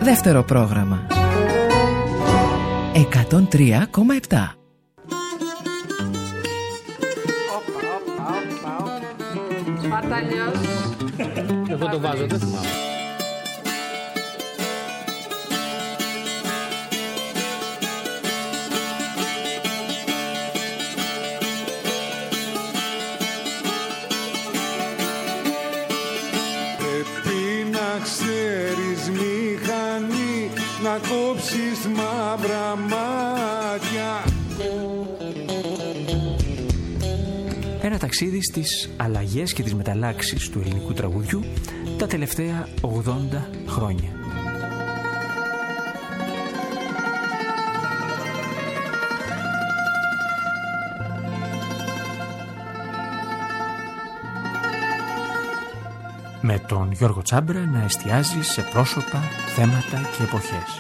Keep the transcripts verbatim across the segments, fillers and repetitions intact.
Δεύτερο πρόγραμμα εκατόν τρία κόμμα επτά. Σπαρταλιός. Εγώ το βάζω, δεν θυμάμαι. Πρέπει να ξέρεις μηχανή, να κόψεις μαύρα μάτια. Ένα ταξίδι στις αλλαγές και τις μεταλλάξεις του ελληνικού τραγουδιού τα τελευταία ογδόντα χρόνια. Με τον Γιώργο Τσάμπρα να εστιάζει σε πρόσωπα, θέματα και εποχές.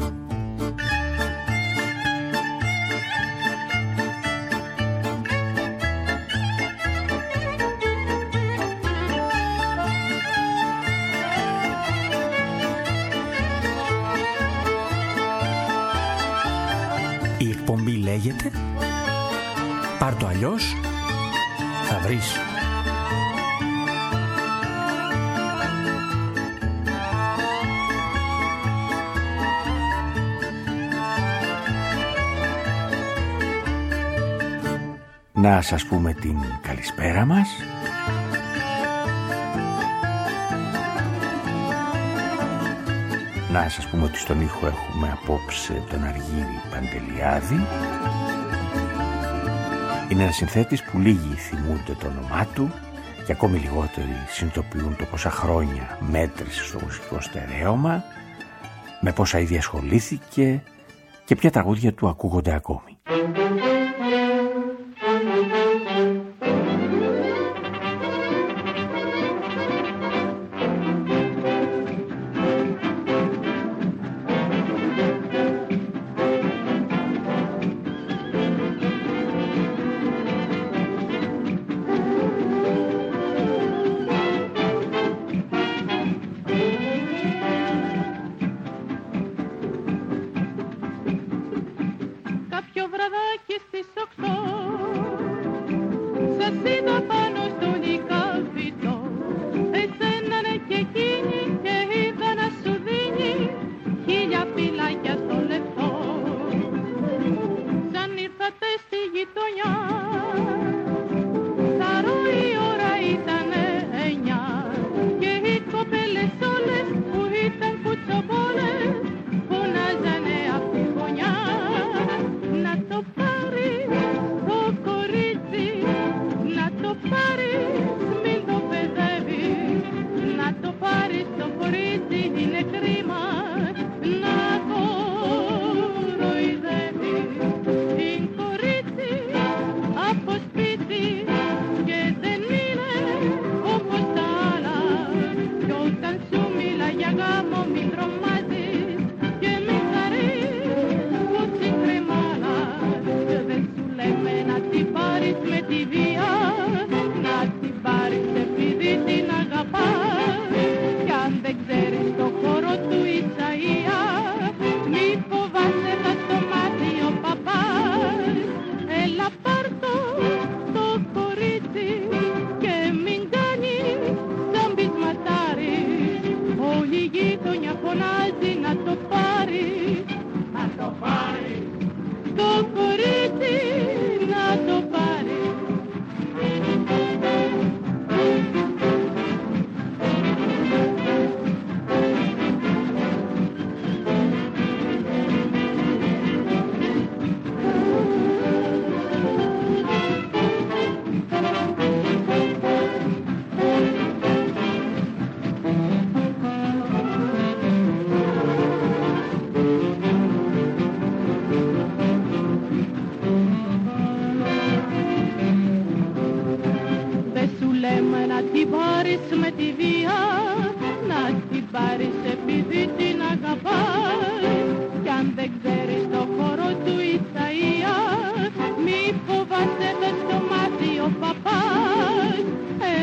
Η εκπομπή λέγεται «Πάρ' το αλλιώς, θα βρεις». Να σας πούμε την καλησπέρα μας. Να σας πούμε ότι στον ήχο έχουμε απόψε τον Αργύρη Παντελιάδη. Είναι ένας συνθέτης που λίγοι θυμούνται το όνομά του και ακόμη λιγότεροι συνειδητοποιούν το πόσα χρόνια μέτρησε στο μουσικό στερέωμα, με πόσα ήδη ασχολήθηκε και ποια τραγούδια του ακούγονται ακόμη.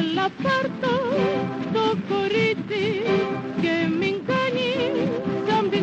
Πάρτο το κορίτσι και μην κάνει σαν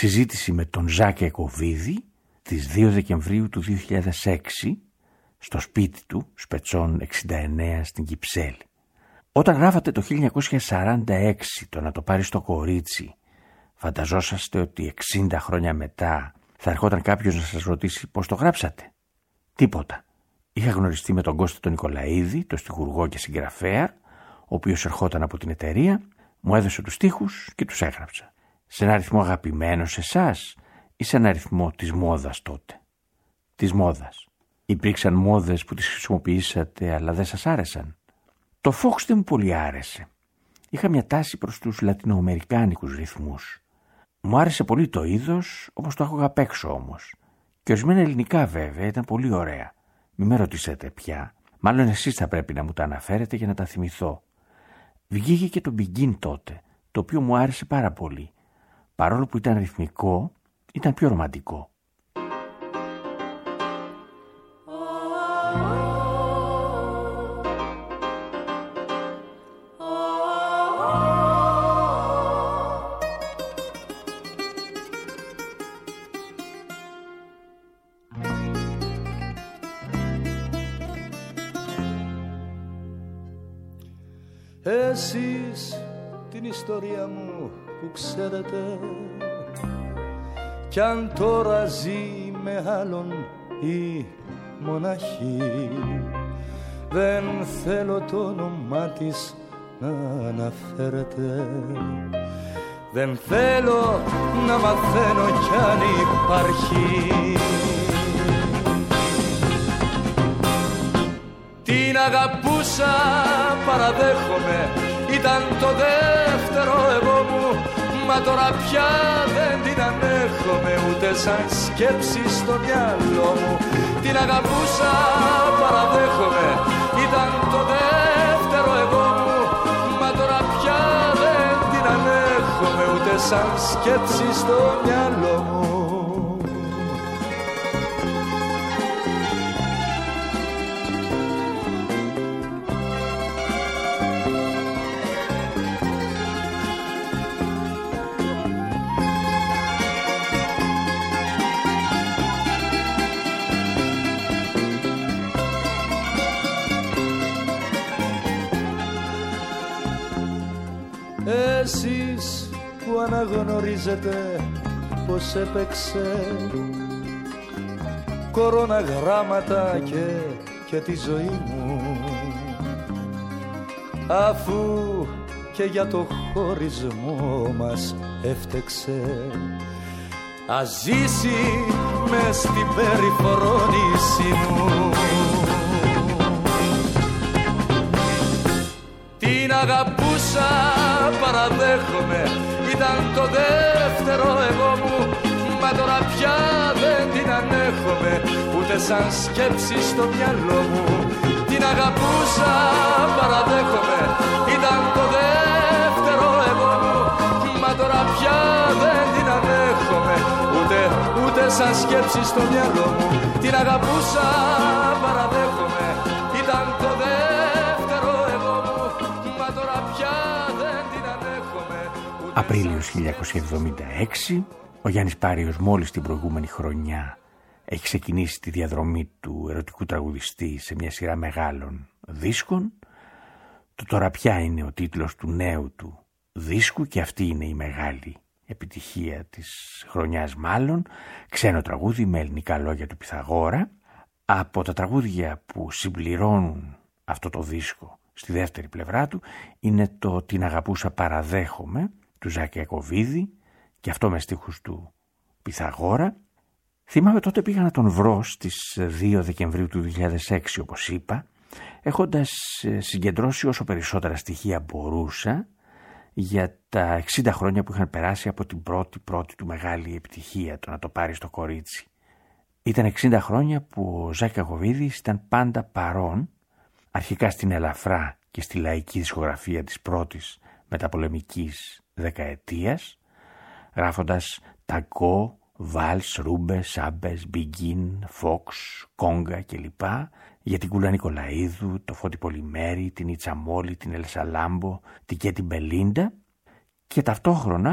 Συζήτηση με τον Ζάκη Εκοβίδη τις δύο Δεκεμβρίου του δύο χιλιάδες έξι στο σπίτι του, Σπετσών εξήντα εννέα στην Κυψέλη. Όταν γράφατε το χίλια εννιακόσια σαράντα έξι το «Να το πάρει στο κορίτσι», φανταζόσαστε ότι εξήντα χρόνια μετά θα ερχόταν κάποιος να σας ρωτήσει πώς το γράψατε? Τίποτα. Είχα γνωριστεί με τον Κώστα τον Νικολαίδη, τον στιχουργό και συγγραφέα, ο οποίος ερχόταν από την εταιρεία, μου έδωσε τους στίχους και τους έγραψα. Σε ένα αριθμό αγαπημένο σε εσάς ή σε ένα αριθμό της μόδας τότε? Της μόδας. Υπήρξαν μόδες που τις χρησιμοποιήσατε αλλά δεν σας άρεσαν? Το Fox δεν μου πολύ άρεσε. Είχα μια τάση προς τους λατινοαμερικάνικους ρυθμούς. Μου άρεσε πολύ το είδος, όπως το άκουγα απ' έξω όμως. Και ορισμένα ελληνικά βέβαια ήταν πολύ ωραία. Μη με ρωτήσετε πια. Μάλλον εσείς θα πρέπει να μου τα αναφέρετε για να τα θυμηθώ. Βγήκε και το Begin τότε, το οποίο μου άρεσε πάρα πολύ. Παρόλο που ήταν ρυθμικό, ήταν πιο ρομαντικό. Εσείς την ιστορία μου που ξέρετε, κι αν τώρα ζει με άλλον η μοναχή, δεν θέλω το όνομά της να αναφέρετε. Δεν θέλω να μαθαίνω κι αν υπάρχει. Την αγαπούσα, παραδέχομαι, ήταν το δεύτερο εγώ μου. Μα τώρα πια δεν την ανέχομαι ούτε σαν σκέψη στο μυαλό μου. Την αγαπούσα, παραδέχομαι, ήταν το δεύτερο εγώ μου. Μα τώρα πια δεν την ανέχομαι ούτε σαν σκέψη στο μυαλό μου. Εσείς που αναγνωρίζετε πως έπαιξε κοροναγράμματα και, και τη ζωή μου, αφού και για το χωρισμό μας έφτεξε, ας ζήσει μες στην περιφρόνηση μου. Την αγαπούσα, παραδέχομαι, ήταν το δεύτερο εγώ μου. Μα τώρα πια δεν την ανέχομαι ούτε σαν σκέψη στο μυαλό μου. Την αγαπούσα, παραδέχομαι, ήταν το δεύτερο εγώ μου. Μα τώρα πια δεν την ανέχομαι ούτε, ούτε σαν σκέψη στο μυαλό μου. Την αγαπούσα, παραδέχομαι, ήταν το δεύτερο εγώ μου. Μα τώρα πια δεν την ανέχομαι. Απρίλιος χίλια εννιακόσια εβδομήντα έξι, ο Γιάννης Πάριος μόλις την προηγούμενη χρονιά έχει ξεκινήσει τη διαδρομή του ερωτικού τραγουδιστή σε μια σειρά μεγάλων δίσκων. Το «Τώρα πια» είναι ο τίτλος του νέου του δίσκου και αυτή είναι η μεγάλη επιτυχία της χρονιάς μάλλον. Ξένο τραγούδι με ελληνικά λόγια του Πυθαγόρα. Από τα τραγούδια που συμπληρώνουν αυτό το δίσκο στη δεύτερη πλευρά του είναι το «Την αγαπούσα παραδέχομαι» του Ζάκη Εκοβίδη και αυτό με στίχους του Πυθαγόρα. Θυμάμαι τότε πήγα να τον βρω στις δύο Δεκεμβρίου του δύο χιλιάδες έξι όπως είπα, έχοντας συγκεντρώσει όσο περισσότερα στοιχεία μπορούσα για τα εξήντα χρόνια που είχαν περάσει από την πρώτη πρώτη του μεγάλη επιτυχία, το «Να το πάρει στο κορίτσι». Ήταν εξήντα χρόνια που ο Ζάκη Εκοβίδης ήταν πάντα παρόν, αρχικά στην ελαφρά και στη λαϊκή δισκογραφία της πρώτης μεταπολεμικής δεκαετίας, γράφοντας ταγκό, βάλς, ρούμπε, σάμπες, μπιγκίν, φόξ, κόγκα κλπ. Για την Κούλα Νικολαίδου, το Φώτη Πολυμέρη, την Ιτσα Μόλι, την Ελσα Λάμπο, την Κέτι Μπελίντα και ταυτόχρονα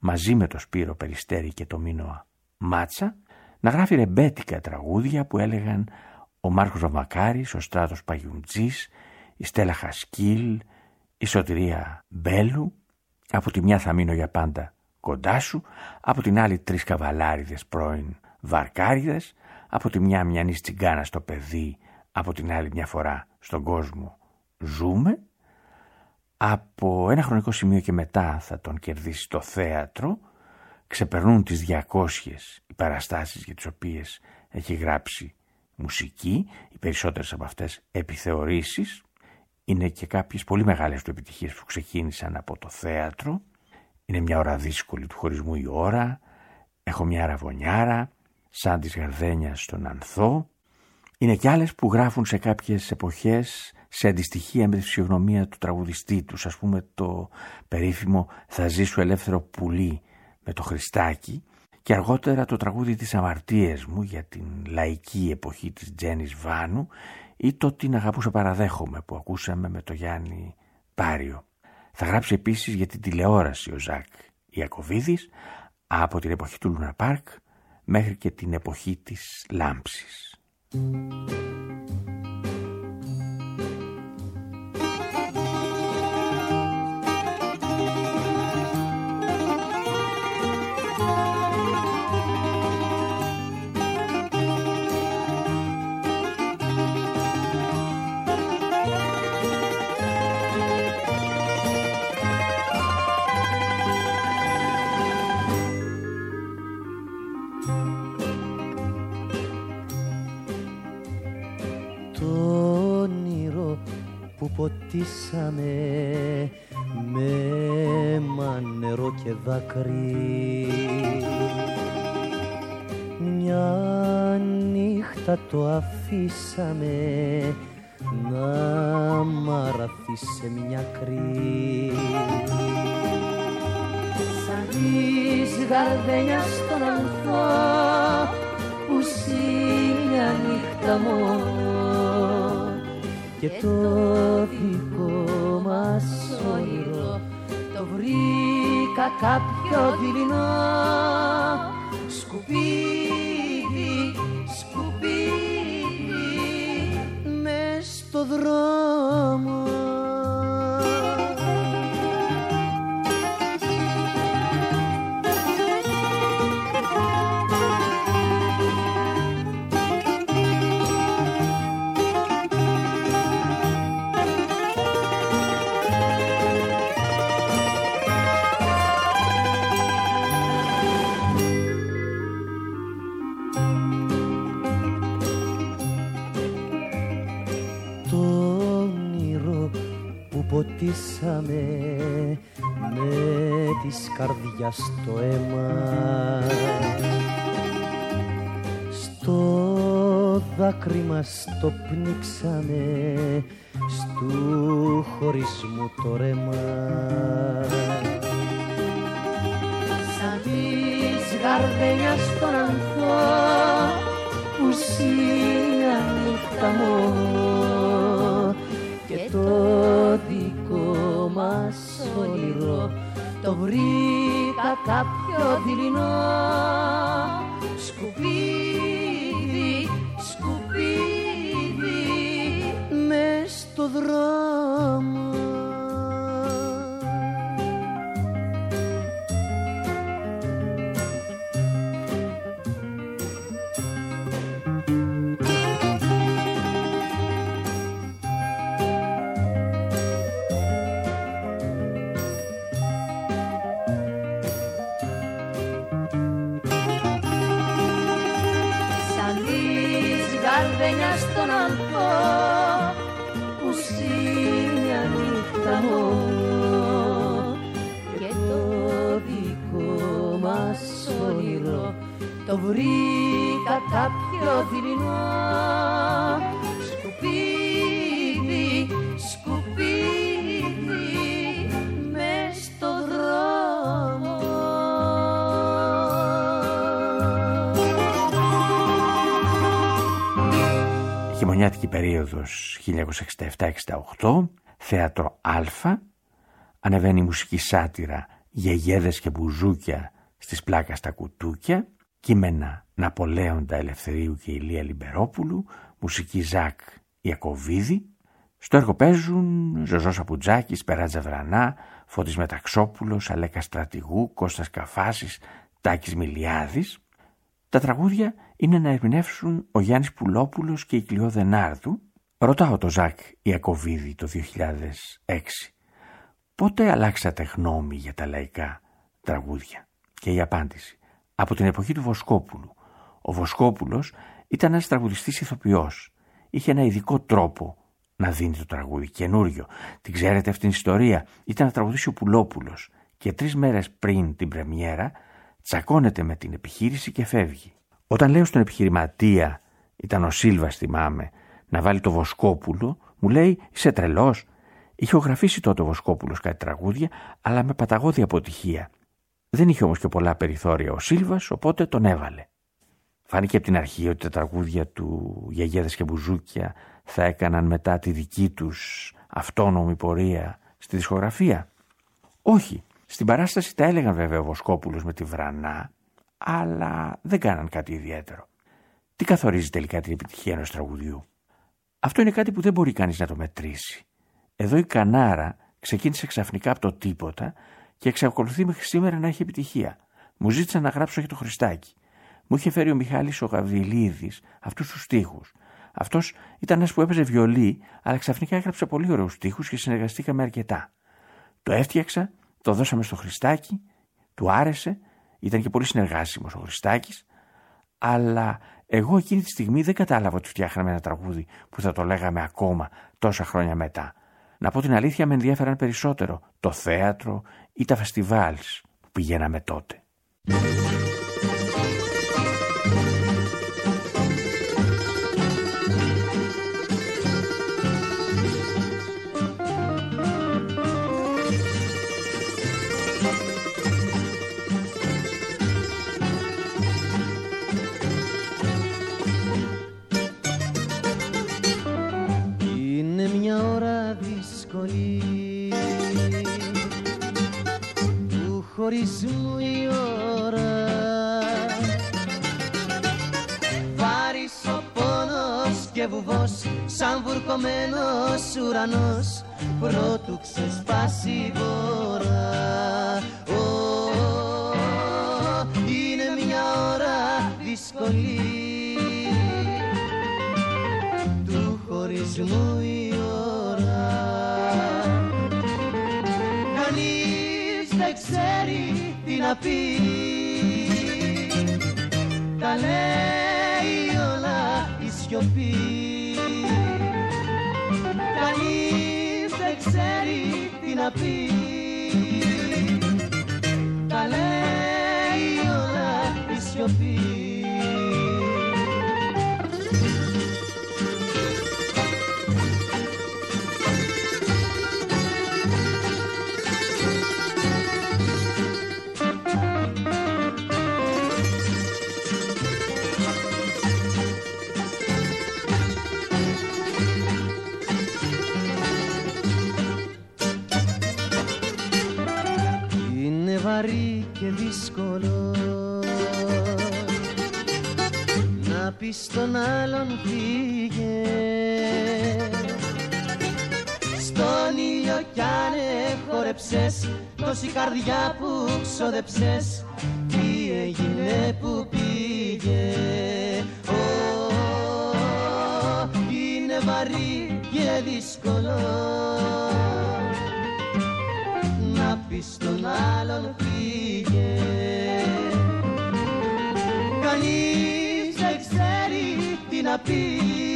μαζί με το Σπύρο Περιστέρη και το Μίνο Μάτσα, να γράφει ρεμπέτικα τραγούδια που έλεγαν ο Μάρκος Βαμακάρης, ο Στράτος Παγιουντζής, η Στέλλα Χασκίλ, η Σωτηρία Μπέλου. Από τη μια θα μείνω για πάντα κοντά σου, από την άλλη τρεις καβαλάριδες πρώην βαρκάριδες, από τη μια μιανής τσιγκάνα στο παιδί, από την άλλη μια φορά στον κόσμο ζούμε. Από ένα χρονικό σημείο και μετά θα τον κερδίσει το θέατρο. Ξεπερνούν τις διακόσιες οι παραστάσεις για τις οποίες έχει γράψει μουσική, οι περισσότερες από αυτές επιθεωρήσεις. Είναι και κάποιες πολύ μεγάλες του επιτυχίες που ξεκίνησαν από το θέατρο. Είναι μια ώρα δύσκολη του χωρισμού η ώρα, έχω μια αραβωνιάρα, σαν της Γαρδένιας στον Ανθό. Είναι και άλλες που γράφουν σε κάποιες εποχές σε αντιστοιχεία με τη φυσιογνωμία του τραγουδιστή τους, ας πούμε το περίφημο «Θα ζήσω ελεύθερο πουλί» με το Χριστάκι, και αργότερα το τραγούδι «Τις αμαρτίες μου» για την λαϊκή εποχή της Τζένις Βάνου, ή το «Την αγαπούσα παραδέχομαι» που ακούσαμε με το Γιάννη Πάριο. Θα γράψει επίσης για την τηλεόραση ο Ζακ Ιακωβίδης, από την εποχή του Λούνα Πάρκ μέχρι και την εποχή της Λάμψης. Ποτίσαμε με αίμα, νερό και δάκρυ. Μια νύχτα το αφήσαμε να μαραθεί σε μια κρή. Σαν της γαρδένιας στον Ανθό που ζει μια νύχτα μόνο, και το δικό μας όνειρο το βρήκα κάποιο δειλινό σκουπίδι, σκουπίδι μες στο δρόμο. Ποτίσαμε με της καρδιάς το αίμα, στο δάκρυ μας το πνίξαμε, στου χωρισμού το ρέμα. Σαν της γαρδένιας στον Ανθό που ζει μια νύχτα μόνο, και το δικό μας όνειρο το βρήκα κάποιο δειλινό σκουπίδι, σκουπίδι μες στο δρόμο. Στον Ανθό που ζει μια νύχτα μόνο, και το δικό μας όνειρο το βρήκα κάποιο δειλινό σκουπίδι, σκουπίδι μες στο δρόμο. Χειμωνιάτικη περίοδος χίλια εννιακόσια εξήντα επτά εξήντα οκτώ, θέατρο Α, ανεβαίνει η μουσική σάτυρα «Γεγέδες και μπουζούκια στις πλάκα στα κουτούκια», κείμενα Ναπολέοντα Ελευθερίου και Ηλία Λιμπερόπουλου, μουσική Ζακ Ιακωβίδη. Στο έργο παίζουν Ζωζός Απουτζάκης, Περάτζα Βρανά, Φώτης Μεταξόπουλος, Αλέκα Στρατηγού, Κώστας Καφάσης, Τάκης Μιλιάδης. Τα τραγούδια είναι να ερμηνεύσουν ο Γιάννης Πουλόπουλος και η Κλειό Δενάρδου. Ρωτάω το Ζακ Ιακωβίδη το δύο χιλιάδες έξι, πότε αλλάξατε γνώμη για τα λαϊκά τραγούδια? Και η απάντηση: από την εποχή του Βοσκόπουλου. Ο Βοσκόπουλος ήταν ένας τραγουδιστής ηθοποιός. Είχε ένα ειδικό τρόπο να δίνει το τραγούδι, καινούριο. Την ξέρετε αυτήν την ιστορία? Ήταν να τραγουδήσει ο Πουλόπουλος και τρεις μέρες πριν την πρεμιέρα τσακώνεται με την επιχείρηση και φεύγει. Όταν λέω στον επιχειρηματία, ήταν ο Σίλβας θυμάμαι, να βάλει το Βοσκόπουλο, μου λέει: είσαι τρελός? Είχε ογραφήσει τότε ο Βοσκόπουλος κάτι τραγούδια, αλλά με παταγώδη αποτυχία. Δεν είχε όμως και πολλά περιθώρια ο Σίλβας, οπότε τον έβαλε. Φάνηκε από την αρχή ότι τα τραγούδια του «Γεγέδες και μπουζούκια» θα έκαναν μετά τη δική τους αυτόνομη πορεία στη δισκογραφία. Όχι. Στην παράσταση τα έλεγαν βέβαια ο Βοσκόπουλος με τη Βρανά, αλλά δεν κάναν κάτι ιδιαίτερο. Τι καθορίζει τελικά την επιτυχία ενός τραγουδιού? Αυτό είναι κάτι που δεν μπορεί κανείς να το μετρήσει. Εδώ η Κανάρα ξεκίνησε ξαφνικά από το τίποτα και εξακολουθεί μέχρι σήμερα να έχει επιτυχία. Μου ζήτησαν να γράψω για το Χριστάκι. Μου είχε φέρει ο Μιχάλης ο Γαβριλίδης αυτούς τους στίχους. Αυτός ήταν ένας που έπαιζε βιολί, αλλά ξαφνικά έγραψε πολύ ωραίους στίχους και συνεργαστήκαμε αρκετά. Το έφτιαξα, το δώσαμε στο Χριστάκι, του άρεσε, ήταν και πολύ συνεργάσιμος ο Χριστάκης, αλλά εγώ εκείνη τη στιγμή δεν κατάλαβα ότι φτιάχναμε ένα τραγούδι που θα το λέγαμε ακόμα τόσα χρόνια μετά. Να πω την αλήθεια, με ενδιαφέραν περισσότερο το θέατρο ή τα φεστιβάλς που πηγαίναμε τότε. Είναι μια ώρα δύσκολη του χωρισμού η ώρα. Βάρης ο πόνος και βουβός σαν βουρκωμένος ουρανός πρώτου ξεσπάσει η βόρα. Είναι μια ώρα δύσκολη του χωρισμού η ώρα. Κανείς δεν ξέρει τι να πει, τα λέει όλα η σιωπή. Κανείς δεν ξέρει τι να πει, τα λέει όλα η σιωπή. Βαρύ και δύσκολο να πεις στον άλλον φύγε, στον ήλιο κι αν χόρεψες τόση καρδιά που ξόδεψες, τι έγινε που πήγε. Ω, είναι βαρύ και δύσκολο να πεις στον άλλον φύγε. Κανείς δεν ξέρει τι να πει,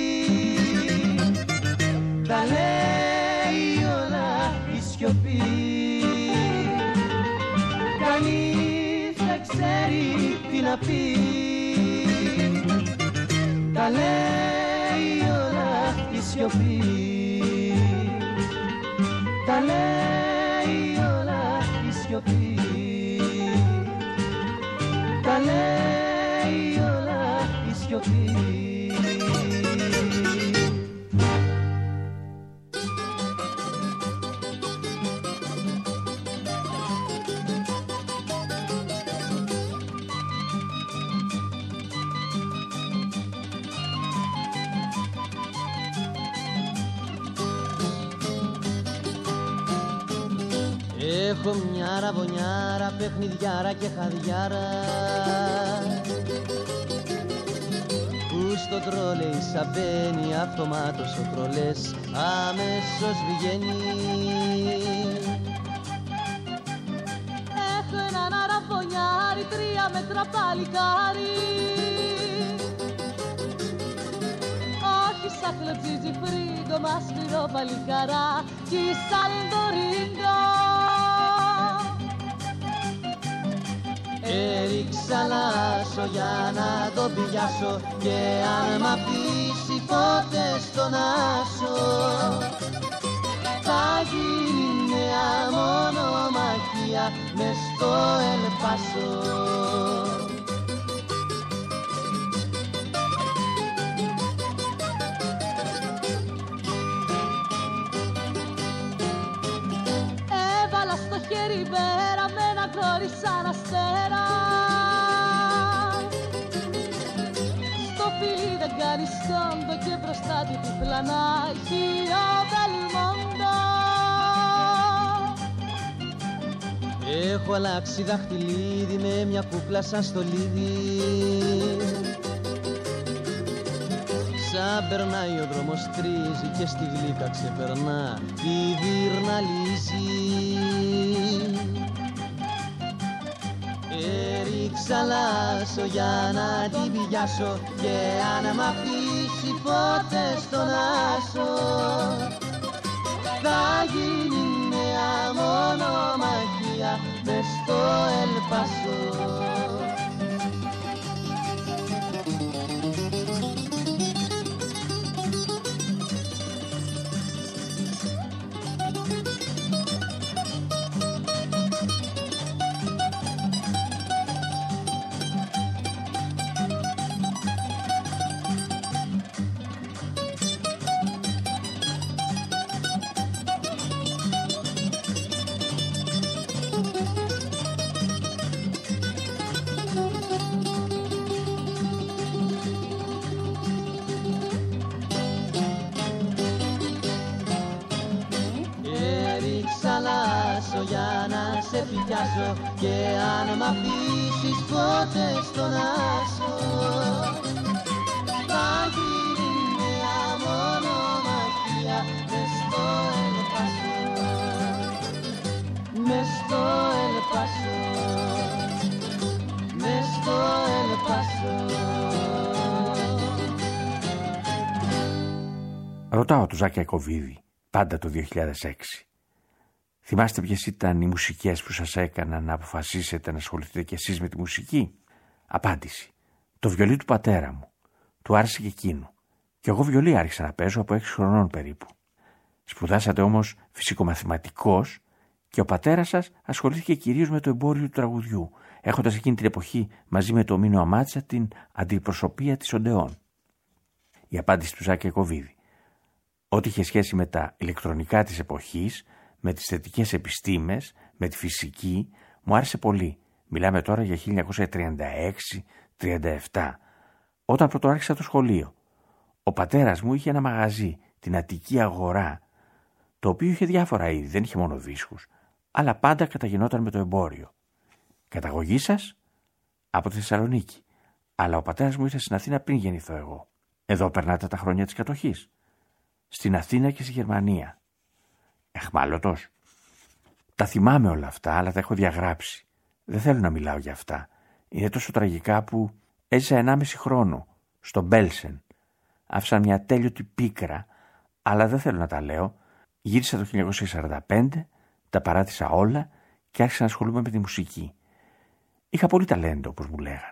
τα λέει όλα η σιωπή. Κανείς δεν ξέρει τι να πει, τα λέει όλα η σιωπή. Τα λέει όλα η σιωπή. Τα λέει όλα η σιωπή. Έχω μια ραβωνιάρα, παιχνιδιάρα και χαδιάρα που στο τρόλεϊ σαν μπαίνει αυτομάτως ο τρολές αμέσως βγαίνει. Έχω έναν αραβωνιάρι, τρία μέτρα παλικάρι, όχι σαν χλωτζίτζι φρίγκο, μα σκληρό παλικαρά κι σαν το ρίγκο. Έριξα λάσο για να τον πηγιάσω και αν μ' αφήσει ποτέ στον άσο θα γίνει νέα μονομαχία μες στο Ελπάσο. Έβαλα στο χέρι βέρα με ένα γόρι σαν αστέρα, στο φίλι δεν κάνει σκόντο και μπροστά του διπλανάχει ο Μπελμόντο. Έχω αλλάξει δαχτυλίδι με μια κούκλα σαν στολίδι, σαν περνάει ο δρόμος τρίζει και στη γλύκα ξεπερνά η δύρναλιζή. Έριξα λάσο για να την πηγιάσω και αν μ' αφήσει ποτέ στον άσο θα γίνει νέα μονομαχία μες στο Ελπάσο. Για να σε πιάσω και αν μ' αφήσεις ποτέ στον άσο θα γίνει μια μονομαχία μες στο Ελπάσο, μες στο Ελπάσο, μες στο Ελπάσο. Ρωτάω του Ζάκη Ιακωβίδη πάντα το δύο χιλιάδες έξι. Θυμάστε ποιες ήταν οι μουσικές που σας έκαναν να αποφασίσετε να ασχοληθείτε κι εσείς με τη μουσική? Απάντηση. Το βιολί του πατέρα μου. Του άρεσε και εκείνο. Κι εγώ βιολί άρχισα να παίζω από έξι χρονών περίπου. Σπουδάσατε όμως φυσικομαθηματικός και ο πατέρας σας ασχολήθηκε κυρίως με το εμπόριο του τραγουδιού, έχοντας εκείνη την εποχή μαζί με το Μίνο Αμάτσα την αντιπροσωπεία της Οντεών. Η απάντηση του Ζάκη Ιακωβίδη. Ό,τι είχε σχέση με τα ηλεκτρονικά της εποχής, με τις θετικές επιστήμες, με τη φυσική, μου άρεσε πολύ. Μιλάμε τώρα για χίλια εννιακόσια τριάντα έξι τριάντα επτά, όταν πρωτοάρχισα το σχολείο. Ο πατέρας μου είχε ένα μαγαζί, την Αττική Αγορά, το οποίο είχε διάφορα είδη, δεν είχε μόνο δίσκους, αλλά πάντα καταγινόταν με το εμπόριο. Καταγωγή σας? Από τη Θεσσαλονίκη, αλλά ο πατέρας μου ήρθε στην Αθήνα πριν γεννηθώ εγώ. Εδώ περνάτε τα χρόνια της κατοχής? Στην Αθήνα και στη Γερμανία. Εχμάλωτος. Τα θυμάμαι όλα αυτά, αλλά τα έχω διαγράψει. Δεν θέλω να μιλάω για αυτά. Είναι τόσο τραγικά που έζησα ενάμιση χρόνο στο Μπέλσεν. Άφησα μια τέλειωτη πίκρα, αλλά δεν θέλω να τα λέω. Γύρισα το χίλια εννιακόσια σαράντα πέντε, τα παράτησα όλα και άρχισα να ασχολούμαι με τη μουσική. Είχα πολύ ταλέντο, όπως μου λέγανε.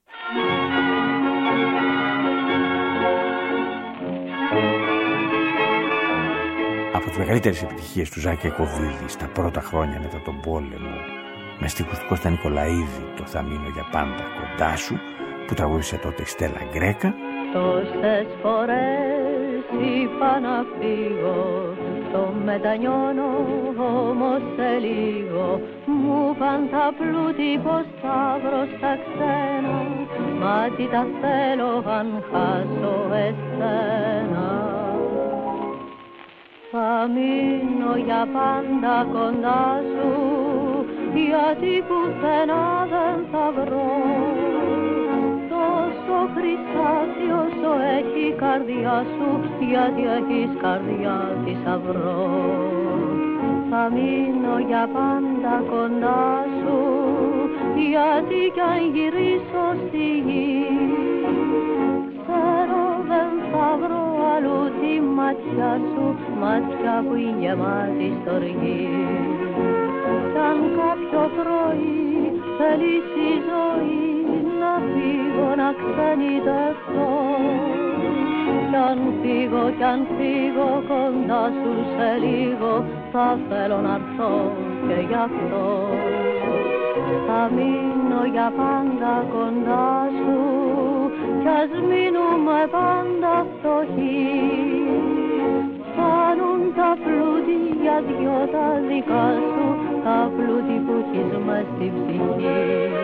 Από τις μεγαλύτερες επιτυχίες του Ζάκη Ιακωβίδη στα πρώτα χρόνια μετά τον πόλεμο, με στίχους του Κώστα Νικολαίδη, το «Θα μείνω για πάντα κοντά σου», που τραγούδισε τότε η Στέλλα Γκρέκα. Τόσες φορές είπα να φύγω, το μετανιώνω όμως σε λίγο. Μου παν τα πλούτη πως θα βρω στα ξένα, μα τι τα θέλω αν χάσω εσένα. Θα μείνω για πάντα κοντά σου, γιατί πουθενά δεν θα βρω τόσο χρυσάφι όσο έχει η καρδιά σου, γιατί έχεις καρδιά θησαυρό. Θα μείνω για πάντα κοντά σου, γιατί κι αν γυρίσω στη γη, ξέρω δεν θα βρω αλλού τη ματιά σου, ματιά που είναι γεμάτη στοργή. Κι αν κάποιο πρωί θέλεις η ζωή να φύγω, να ξενιτευτώ, κι αν φύγω, κι αν φύγω κοντά σου σε λίγο, θα θέλω να έρθω και γι' αυτό. Θα μείνω για πάντα κοντά σου, κι ας μείνουμε πάντα φτωχοί. Φτάνουν τα πλούτη για δυο τα δικά σου, τα πλούτη που έχεις μες στην ψυχή.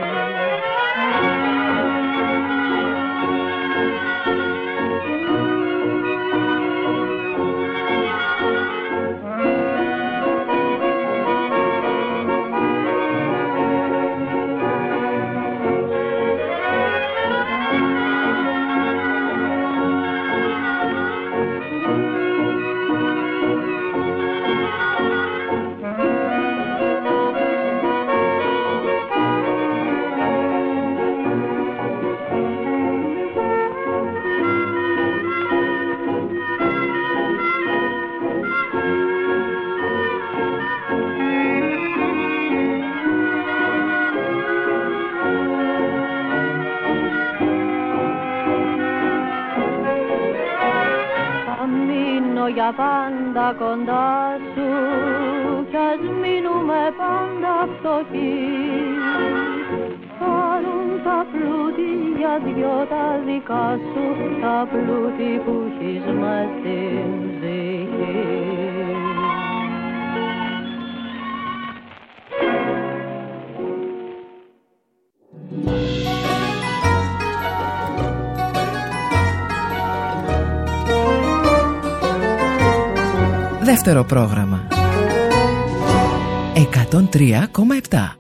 Για πάντα κοντά σου, κι ας μείνουμε πάντα φτωχοί. Φτάνουν τα πλούτη για δυο τα δικά σου, τα πλούτη που έχεις μες στην ψυχή. Δεύτερο πρόγραμμα εκατόν τρία κόμμα επτά.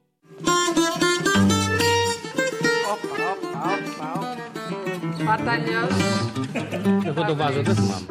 Σπαρταλιός. Εγώ το βάζω, δεν θυμάμαι.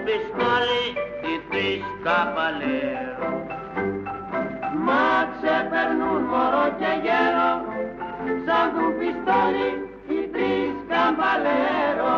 πιστόλι οι τρεις καπαλέρο. Μα ξεπερνούν μωρό και γέρο, σαν του πιστόλι οι τρεις καπαλέρο.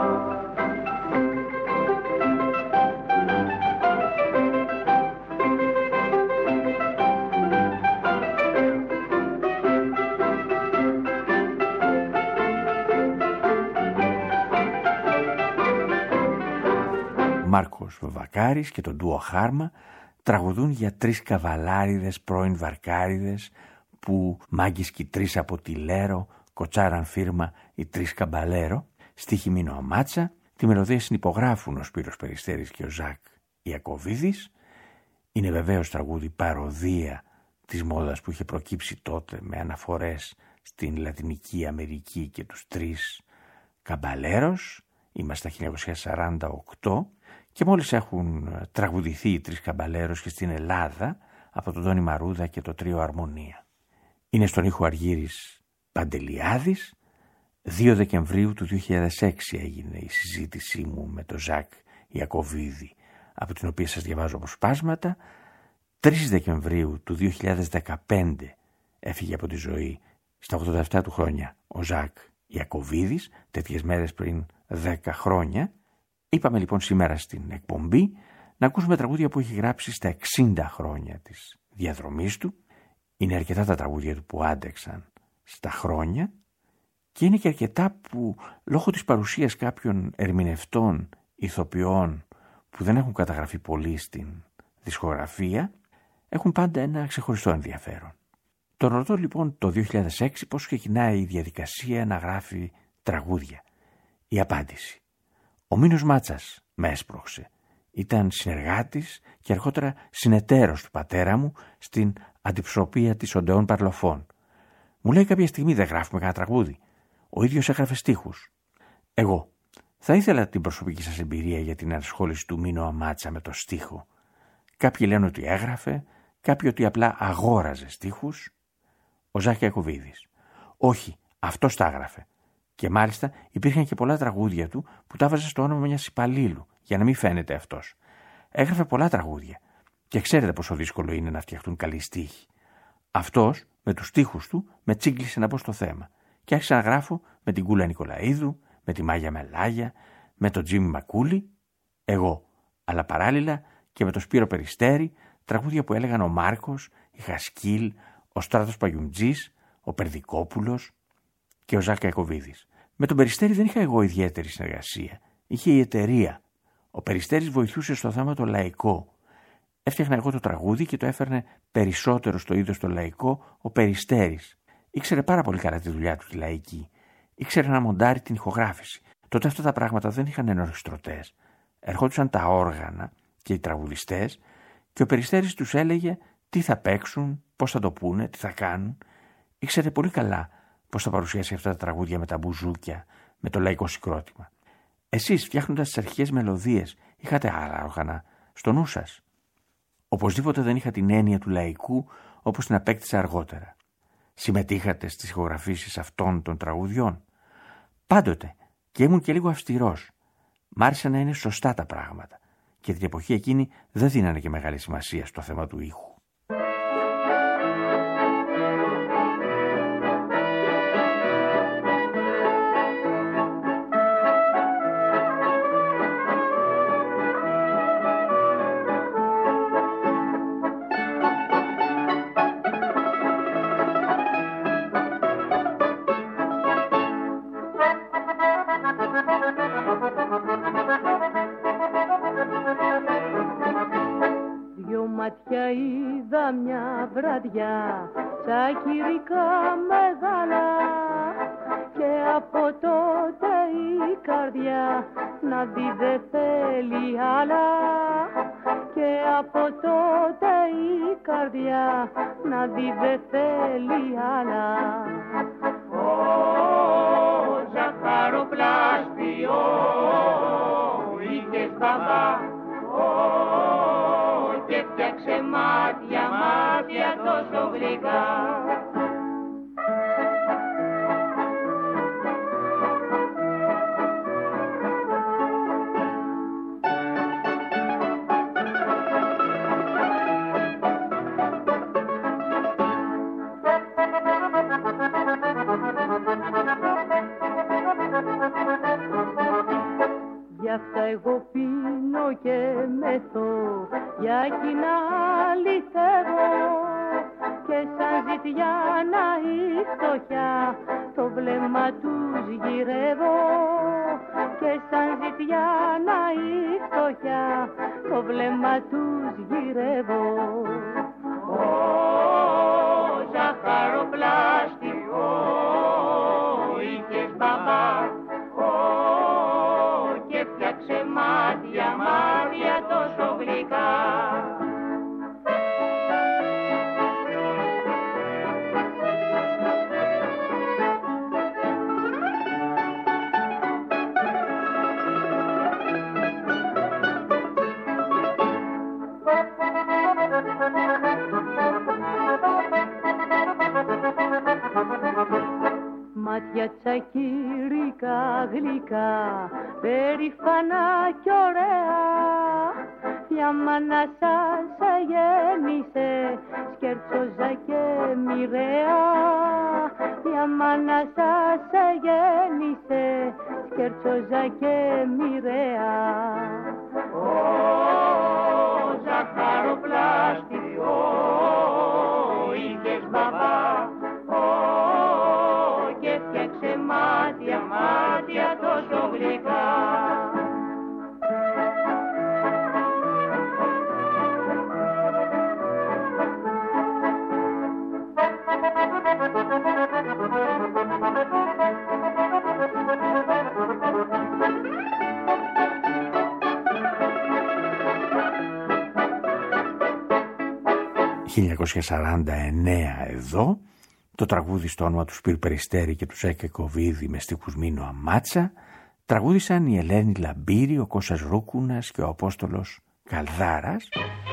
Μάρκος Βακάρης και τον Ντουο Χάρμα τραγουδούν για τρεις καβαλάριδες πρώην βαρκάριδες που μάγκες κι τρεις από τη Λέρο κοτσάραν φίρμα οι τρεις καμπαλέρο. Στίχη Μίνο Αμάτσα. Τη μελωδία συνυπογράφουν ο Σπύρος Περιστέρης και ο Ζακ Ιακωβίδης. Είναι βεβαίως τραγούδι παροδία της μόδας που είχε προκύψει τότε με αναφορές στην Λατινική Αμερική και τους τρεις καμπαλέρος. Είμαστε χίλια εννιακόσια σαράντα οκτώ και μόλις έχουν τραγουδηθεί οι τρεις καμπαλέρος και στην Ελλάδα από τον Τόνι Μαρούδα και το τρίο Αρμονία. Είναι στον ήχο Αργύρης Παντελιάδης. δύο Δεκεμβρίου του δύο χιλιάδες έξι έγινε η συζήτησή μου με τον Ζακ Ιακωβίδη, από την οποία σας διαβάζω αποσπάσματα. τρεις Δεκεμβρίου του δύο χιλιάδες δεκαπέντε έφυγε από τη ζωή στα ογδόντα επτά του χρόνια ο Ζακ Ιακωβίδης, τέτοιες μέρες πριν δέκα χρόνια. Είπαμε λοιπόν σήμερα στην εκπομπή να ακούσουμε τραγούδια που έχει γράψει στα εξήντα χρόνια της διαδρομής του. Είναι αρκετά τα τραγούδια του που άντεξαν στα χρόνια και είναι και αρκετά που λόγω της παρουσίας κάποιων ερμηνευτών, ηθοποιών που δεν έχουν καταγραφεί πολύ στην δισκογραφία έχουν πάντα ένα ξεχωριστό ενδιαφέρον. Τον ρωτώ λοιπόν το δύο χιλιάδες έξι πώς ξεκινάει η διαδικασία να γράφει τραγούδια. Η απάντηση: ο Μίνος Μάτσας με έσπρωξε. Ήταν συνεργάτης και αργότερα συνεταίρος του πατέρα μου στην αντιπροσωπεία της Οντεών Παρλοφών. Μου λέει κάποια στιγμή δεν γράφουμε κανένα τραγούδι. Ο ίδιος έγραφε στίχους. Εγώ θα ήθελα την προσωπική σας εμπειρία για την ενασχόληση του Μίνο Μάτσα με το στίχο. Κάποιοι λένε ότι έγραφε, κάποιοι ότι απλά αγόραζε στίχους. Ο Ζακ Ιακωβίδης: όχι, αυτός τα έγραφε. Και μάλιστα υπήρχαν και πολλά τραγούδια του που τα βάζε στο όνομα μιας υπαλλήλου, για να μην φαίνεται αυτός. Έγραφε πολλά τραγούδια. Και ξέρετε πόσο δύσκολο είναι να φτιαχτούν καλοί στίχοι. Αυτός με τους στίχους του με τσίγκλισε να μπω στο θέμα. Και άρχισα να γράφω με την Κούλα Νικολαίδου, με τη Μάγια Μελάγια, με τον Τζίμι Μακούλη, εγώ. Αλλά παράλληλα και με τον Σπύρο Περιστέρη, τραγούδια που έλεγαν ο Μάρκος, η Χασκίλ, ο Στράτος Παγιουμτζής, ο Περδικόπουλος και ο Ζακ Ιακωβίδης. Με τον Περιστέρη δεν είχα εγώ ιδιαίτερη συνεργασία. Είχε η εταιρεία. Ο Περιστέρης βοηθούσε στο θέμα το λαϊκό. Έφτιαχνα εγώ το τραγούδι και το έφερνε περισσότερο στο είδος το λαϊκό ο Περιστέρης. Ήξερε πάρα πολύ καλά τη δουλειά του τη λαϊκή. Ήξερε να μοντάρει την ηχογράφηση. Τότε αυτά τα πράγματα δεν είχαν ενορχιστρωτές. Ερχόντουσαν τα όργανα και οι τραγουδιστές και ο Περιστέρης τους έλεγε τι θα παίξουν, πώς θα το πούνε, τι θα κάνουν. Ήξερε πολύ καλά πώς θα παρουσιάσει αυτά τα τραγούδια με τα μπουζούκια, με το λαϊκό συγκρότημα. Εσείς φτιάχνοντας τις αρχικές μελωδίες είχατε άλλα όργανα στο νου σας. Οπωσδήποτε δεν είχα την έννοια του λαϊκού όπως την απέκτησα αργότερα. Συμμετείχατε στις ηχογραφήσεις αυτών των τραγουδιών? Πάντοτε, και ήμουν και λίγο αυστηρός. Μ' άρεσε να είναι σωστά τα πράγματα και την εποχή εκείνη δεν δίνανε και μεγάλη σημασία στο θέμα του ήχου. Σακυρικά μεγάλα και από τότε η καρδιά να δει δε θέλει άλλα και από τότε η καρδιά να δει δε θέλει άλλα. Ω ζαχαροπλάστιο είχες μπαμπά, και φτιάξε μάτια, μάτια τόσο γλυκά. αυτά εγώ πίνω και μεθώ, για κοινά λυθεύω και σαν ζητιά να η φτωχιά το βλέμμα τους γυρεύω και σαν ζητιά να η φτωχιά το βλέμμα τους γυρεύω. Ω ζαχαροπλάστη, ω είχες μπαμπά, ω και φτιάξε μάτια, μάτια τόσο γλυκά. Μάτια τσακίρικα γλυκά, περήφανα κι ωραία, μια μάνα σας γέννησε, σκέρτσοζα και μοιραία. Μια μάνα σας γέννησε, σκέρτσοζα και μοιραία. Ω ζαχαροπλάστη, ω είχες μπαμπά, μάτια, μάτια τόσο γλυκά. χίλια εννιακόσια σαράντα εννέα εδώ, το τραγούδι στο όνομα του Σπύρου Περιστέρη και του Σέκε Κοβίδη με στίχους Μίνο Αμάτσα τραγούδισαν η Ελένη Λαμπύρη, ο Κώστας Ρούκουνας και ο Απόστολος Καλδάρας.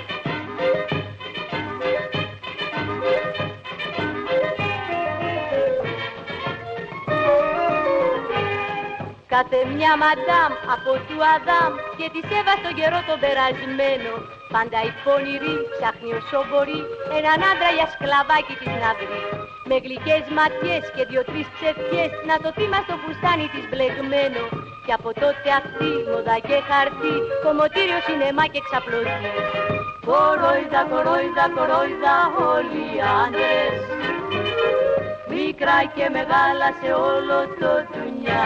Κάθε μια μαντάμ από του Αδάμ και τη Εύα στον καιρό τον περασμένο. Πάντα η πονηρή ψάχνει όσο μπορεί έναν άντρα για σκλαβάκι της να βρει. Με γλυκές ματιές και δυο-τρεις ψευτιές να το θύμα στο φουστάνι της μπλεγμένο. Και από τότε αυτή μοδα και χαρτί, κομμωτήριο, σινεμά και ξαπλωτή. Κορόιδα, κορόιδα, κορόιδα όλοι οι άντρες, μικρά και μεγάλα σε όλο το ντουνιά.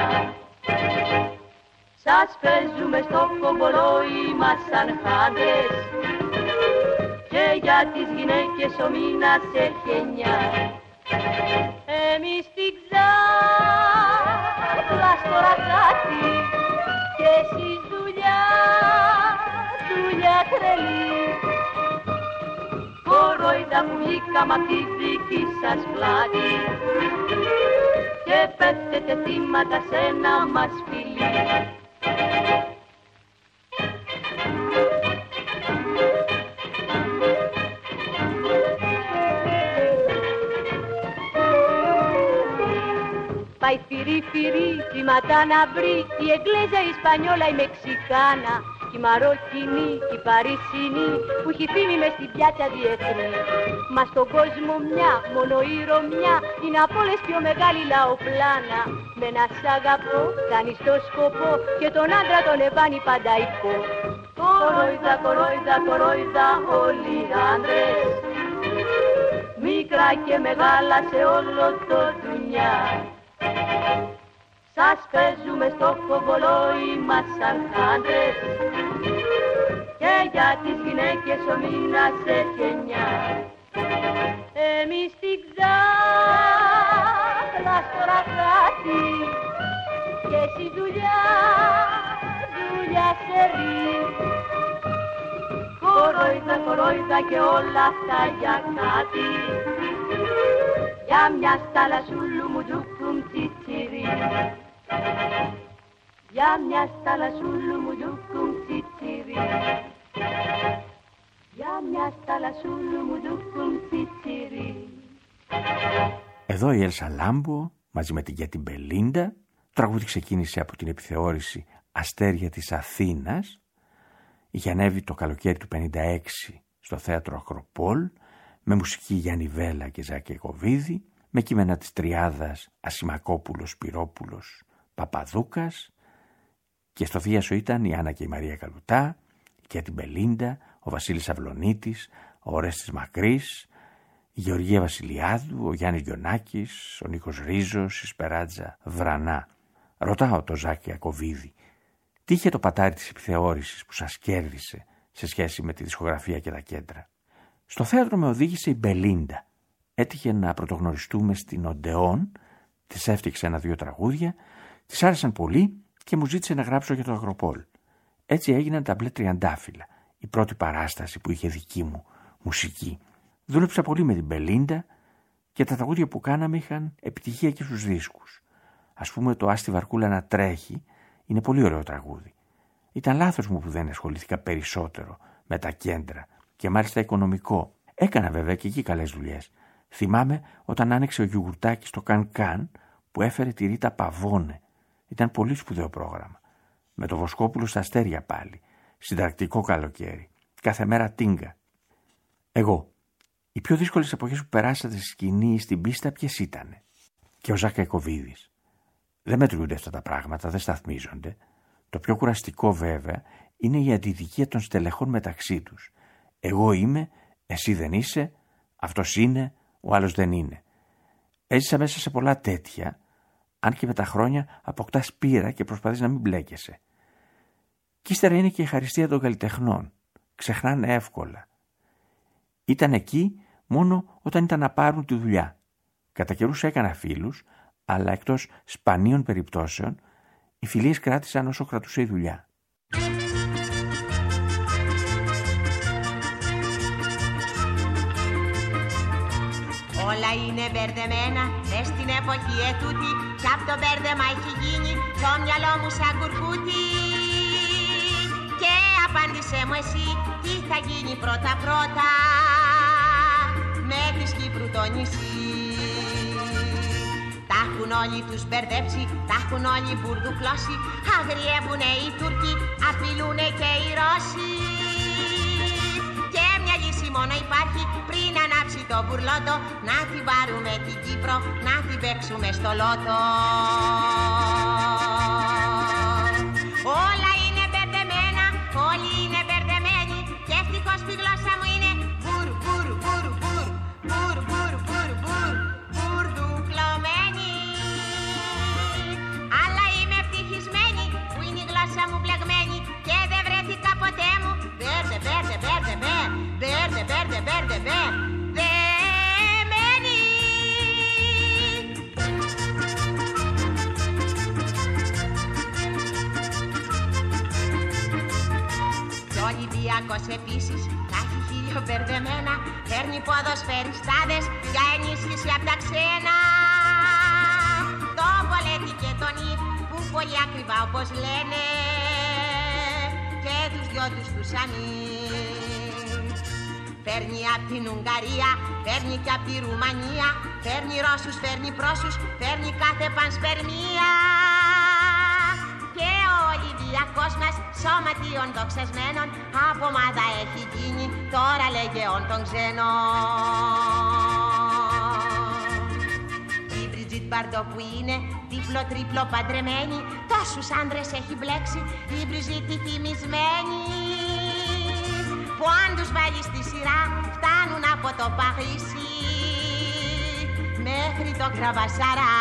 Σας παίζουμε στο κομπολόι μας σαν χάντρες και για τις γυναίκες ο μήνας έχει εννιά. Εμείς την ξάπλα στο ρακάτι και εσείς δουλειά, δουλειά τρελή. Κορόιδα που βγήκαμε απ' τη δική σας πλάτη και πέφτετε θύματα σ' ένα μας φιλί. Πάει φυρί φυρί, θύματα να βρει η Εγγλέζα, η Ισπανιόλα, η Μεξικάνα, η Μαροκινή, η Παρισινή που έχει φήμη μες στην πιάτσα διεθνή. Μα στον κόσμο μια, μόνο η Ρωμιά είναι από όλες πιο μεγάλη λαοπλάνα. Με ένα σ' αγαπώ, κάνεις το σκοπό και τον άντρα τον εβάνει πάντα υπό. Κορόιδα, κορόιδα, κορόιδα όλοι οι άντρες, μικρά και μεγάλα σε όλο το ντουνιά. Σας παίζουμε στο κομπολόι μας σαν άντρες και για τις γυναίκες ο μήνας έχει εννιά. Εμείς την ξάπλα στο ρακάτι και εσύ δουλειά, δουλειά σερί. Κορόιδα, κορόιδα και όλα αυτά για κάτι, για μια στάλα σούλου μου ντουκουμ τσιτσιρί. Για μια στάλα σούλου μου ντουκουμ τσιτσιρί. Για μια στάλα σούλου μου ντουκουμ τσιτσιρί. Εδώ η Έλσα Λάμπο μαζί με την Γκέτι Μπελίντα. Το τραγούδι ξεκίνησε από την επιθεώρηση Αστέρια της Αθήνας. Είχε ανέβει το καλοκαίρι του πενήντα έξι στο θέατρο Ακροπόλ με μουσική Γιάννη Βέλα και Ζάκη Κοβίδη, με κείμενα της τριάδας Ασημακόπουλος, Πυρόπουλος, Παπαδούκας Και στο θίασο ήταν η Άννα και η Μαρία Καλουτά, η Κέτη Μπελίντα, ο Βασίλης Αυλονίτης, ο Ορέστης Μακρύς, η Γεωργία Βασιλιάδου, ο Γιάννης Γιοννάκης, ο Νίκος Ρίζος, η Σπεράτζα Βρανά. Ρωτάω το Ζάκη Ιακωβίδη, τι είχε το πατάρι της επιθεώρησης που σας κέρδισε σε σχέση με τη δισκογραφία και τα κέντρα? Στο θέατρο με οδήγησε η Μπελίντα. Έτυχε να πρωτογνωριστούμε στην Οντεόν, της έφτιαξε ένα-δύο τραγούδια, της άρεσαν πολύ και μου ζήτησε να γράψω για το Αγροπόλ. Έτσι έγιναν τα Μπλε Τριαντάφυλλα, η πρώτη παράσταση που είχε δική μου μουσική. Δούλεψα πολύ με την Μπελίντα και τα τραγούδια που κάναμε είχαν επιτυχία και στους δίσκους. Ας πούμε το «Άστη Βαρκούλα να τρέχει» είναι πολύ ωραίο τραγούδι. Ήταν λάθος μου που δεν ασχολήθηκα περισσότερο με τα κέντρα και μάλιστα οικονομικό. Έκανα βέβαια και εκεί καλές δουλειές. Θυμάμαι όταν άνοιξε ο Γιουγουρτάκης το Καν Καν που έφερε τη Ρίτα Παβώνε. Ήταν πολύ σπουδαίο πρόγραμμα. Με το Βοσκόπουλο στα αστέρια πάλι. Συνταρακτικό καλοκαίρι. Κάθε μέρα τίγκα. Εγώ. Οι πιο δύσκολες εποχές που περάσατε στη σκηνή ή στην πίστα ποιες ήτανε? Και ο Ζάκα Ιακωβίδης. Δεν μετρούνται αυτά τα πράγματα, δεν σταθμίζονται. Το πιο κουραστικό βέβαια είναι η αντιδικία των στελεχών μεταξύ τους. Εγώ είμαι, εσύ δεν είσαι, αυτός είναι, ο άλλος δεν είναι. Έζησα μέσα σε πολλά τέτοια, αν και με τα χρόνια αποκτάς πείρα και προσπαθείς να μην μπλέκεσαι. Κι ύστερα είναι και η ευχαριστία των καλλιτεχνών. Ξεχνάνε εύκολα. Ήταν εκεί μόνο όταν ήταν να πάρουν τη δουλειά. Κατά καιρούς έκανα φίλους, αλλά εκτός σπανίων περιπτώσεων, οι φιλίες κράτησαν όσο κρατούσε η δουλειά. Όλα είναι μπερδεμένα, μες στην εποχή ετούτη, κι απ' το μπέρδεμα έχει γίνει το μυαλό μου σαν κουρκούτι. Και απάντησέ μου εσύ, τι θα γίνει πρώτα-πρώτα με της Κύπρου το νησί? Τα έχουν όλοι τους μπερδέψει, τα έχουν όλοι μπουρδουκλώσει, αγριεύουνε οι Τούρκοι, απειλούνε και οι Ρώσοι. Και μια λύση μόνο υπάρχει πριν ανάψει το μπουρλότο, να την πάρουμε την Κύπρο, να την παίξουμε στο λότο. Όλα είναι μπερδεμένα, όλοι είναι μπερδεμένοι, και ευτυχώς τη γλώσσα μου είναι μπουρ, μπουρ, μπουρ, μπουρ, μπουρ, μπουρ, μπουρ, μπουρ, μπουρδουκλωμένη. Αλλά είμαι ευτυχισμένη που είναι η γλώσσα μου μπλεγμένη και δεν βρέθηκα ποτέ μου μπέρδε, μπέρδε, μπέρδε, μπέρδε, μπέρδε, μπέρδε, μπέρδε, δεμένη. Κι ο Ολυμπιακός επίσης τα έχει χίλιο μπερδεμένα, φέρνει ποδοσφαιριστάδες για ενίσχυση απ' τα ξένα. Το Πολέτη και τον Ιπ που πολύ ακριβά όπως λένε, και τους δυο τους τους ανήκ. Φέρνει απ' την Ουγγαρία, φέρνει και απ' τη Ρουμανία, φέρνει Ρώσους, φέρνει Πρώσους, φέρνει κάθε πανσπερμία. Και ο Ολυμπιακός μας σωματείων δοξασμένων από ομάδα έχει γίνει τώρα λεγεών των ξένων. Η Μπριτζίτ Μπαρντό που είναι διπλο-τρίπλο παντρεμένη, τόσους άντρες έχει μπλέξει η Μπριζίτ η θυμισμένη, που αν τους βάλει στη σειρά φτάνουν από το Παρίσι μέχρι το Κραβασαρά.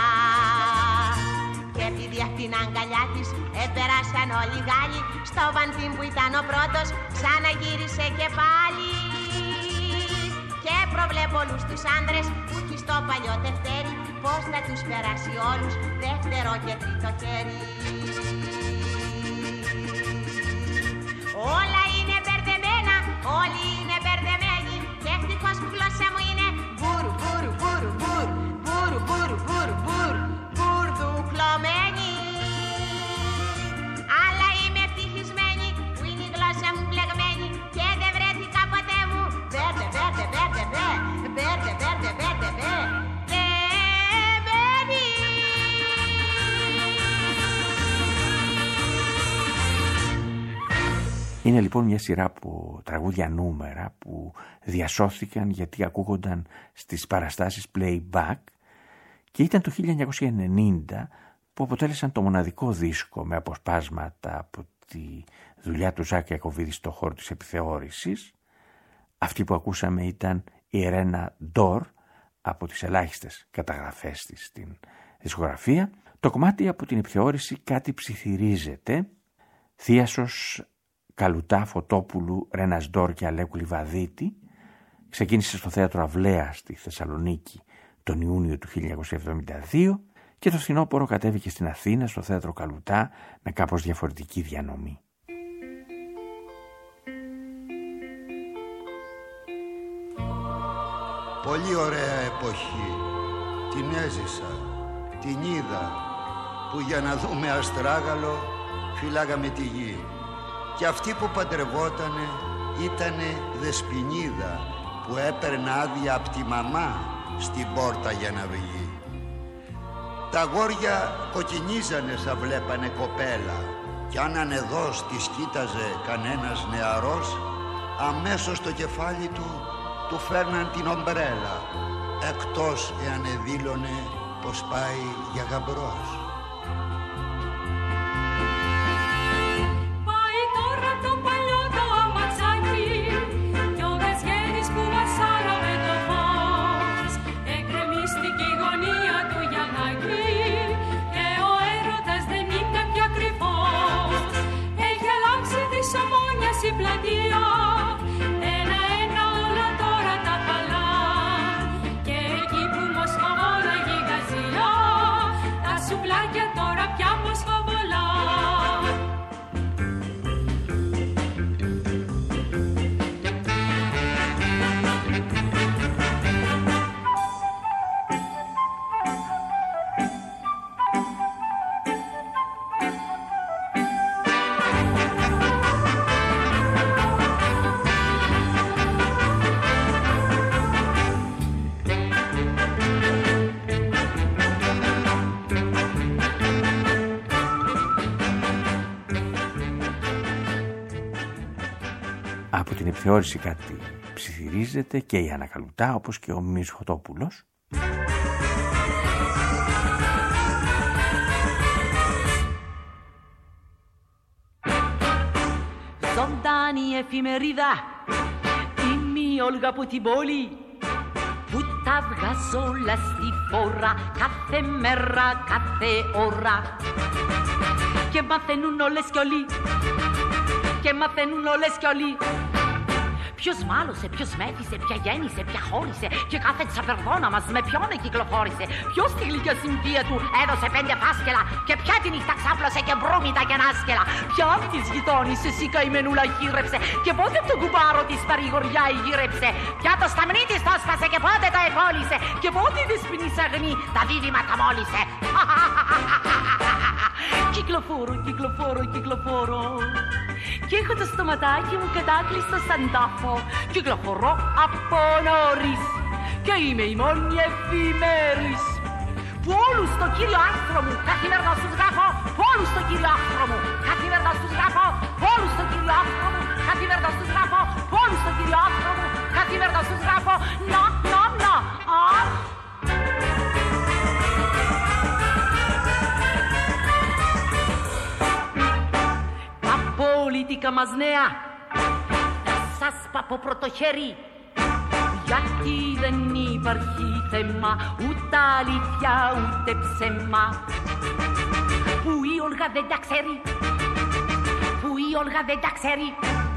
Και επειδή απ' την αγκαλιά της επέρασαν όλοι οι Γάλλοι, στο Βαντίν που ήταν ο πρώτος ξαναγύρισε και πάλι. Και προβλέπω όλους τους άντρες που έχει στο παλιό τευτέρι, πώς θα τους περάσει όλους δεύτερο και τρίτο χέρι. Όλα είναι μπερδεμένα, όλοι είναι μπερδεμένοι, και ευτυχώς που γλώσσα μου είναι μπουρ, μπουρ, μπουρ, μπουρ, μπουρ, μπουρ, μπουρ, μπουρ, μπουρδουκλωμένη. Αλλά είμαι ευτυχισμένη που είναι η γλώσσα μου μπλεγμένη και δεν βρέθηκα ποτέ μου μπέρδε, μπέρδε, μπέρδε, μπέρδε, μπέρδε, μπέρδε, μπέρδε, δεμένη. Είναι λοιπόν μια σειρά από τραγούδια νούμερα που διασώθηκαν γιατί ακούγονταν στις παραστάσεις playback, και ήταν το χίλια εννιακόσια ενενήντα που αποτέλεσαν το μοναδικό δίσκο με αποσπάσματα από τη δουλειά του Ζακ Ιακωβίδη στο χώρο της επιθεώρησης. Αυτή που ακούσαμε ήταν η Ρένα Ντόρ, από τις ελάχιστες καταγραφές της στην δισκογραφία. Το κομμάτι από την επιθεώρηση «Κάτι ψιθυρίζεται», Θίασος, Καλουτά, Φωτόπουλου, Ρένας Ντόρ και Αλέκου Λιβαδίτη, ξεκίνησε στο Θέατρο Αυλαία στη Θεσσαλονίκη τον Ιούνιο του χίλια εννιακόσια εβδομήντα δύο και το φθινόπωρο κατέβηκε στην Αθήνα στο Θέατρο Καλουτά με κάπως διαφορετική διανομή. Πολύ ωραία εποχή, την έζησα, την είδα, που για να δούμε αστράγαλο φυλάγαμε τη γη. Και αυτή που παντρευότανε ήτανε δεσποινίδα, που έπαιρνε άδεια απ' τη μαμά στην πόρτα για να βγει. Τα αγόρια κοκκινίζανε σαν βλέπανε κοπέλα, κι αν ανεδώς τις κοίταζε κανένας νεαρός, αμέσως το κεφάλι του του φέρναν την ομπρέλα, εκτός εάν εδήλωνε πως πάει για γαμπρός. Πάει τώρα το παλιό το αμαξάκι κι ο γαζιέρης που μασάραμε το φως εκκρεμεί στην γειτονία του Γιαννάκη και ο έρωτας δεν είναι πια κρυφός. Έχει αλλάξει της Ομόνιας η πλατεία, σουβλάκια τώρα πια μοσχοβολά. Από την επιθεώρηση «Κάτι ψιθυρίζεται» και η Άννα Καλουτά, όπως και ο Μίμης Φωτόπουλος. Ζωντανή εφημερίδα, είμαι η Όλγα από την πόλη, που τα βγάζω όλα στη φόρα, κάθε μέρα, κάθε ώρα. Και μαθαίνουν όλες κι όλοι, και μαθαίνουν όλες κι όλοι. Ποιος μάλωσε, ποιος μέθησε, ποια γέννησε, ποια χώρισε, και κάθε τσαπερδόνα μας με ποιον κυκλοφόρησε. Ποιος στη γλυκιά συμπία του έδωσε πέντε φάσκελα, και ποια τη νύχτα ξάπλωσε και μπρούμητα και νάσκελα. Ποια απ' τις γειτόνισες εσύ καημενούλα γύρεψε, και πότε το κουμπάρο της παρηγοριά γύρεψε. Ποια το σταμνί της το σπάσε και πότε το επόλυσε, και πότε η δεσποινής αγνή τα δίδυμα τα μόλυσε. Κυκλοφόρο, κυκλοφόρο, κυκλοφόρο, κι έχω το στοματάκι μου κατάκλειστο σαν τάφο. Κυκλοφορώ από νωρίς και είμαι η μόνη εφημέρης που όλους το κύριο άστρο μου καθημερινά στους γράφω. Όλους το κύριο άστρο μου καθημερινά στους γράφω. Όλους το κύριο άστρο μου καθημερινά στους γράφω. Όλους το κύριο άστρο μου καθημερινά στους γράφω. Να, να, να, αχ. Πολιτικά μας νέα θα σας πω από πρώτο χέρι, γιατί δεν υπάρχει θέμα, ούτε αλήθεια ούτε ψέμα, που η Όλγα δεν τα ξέρει, που η Όλγα δεν τα ξέρει.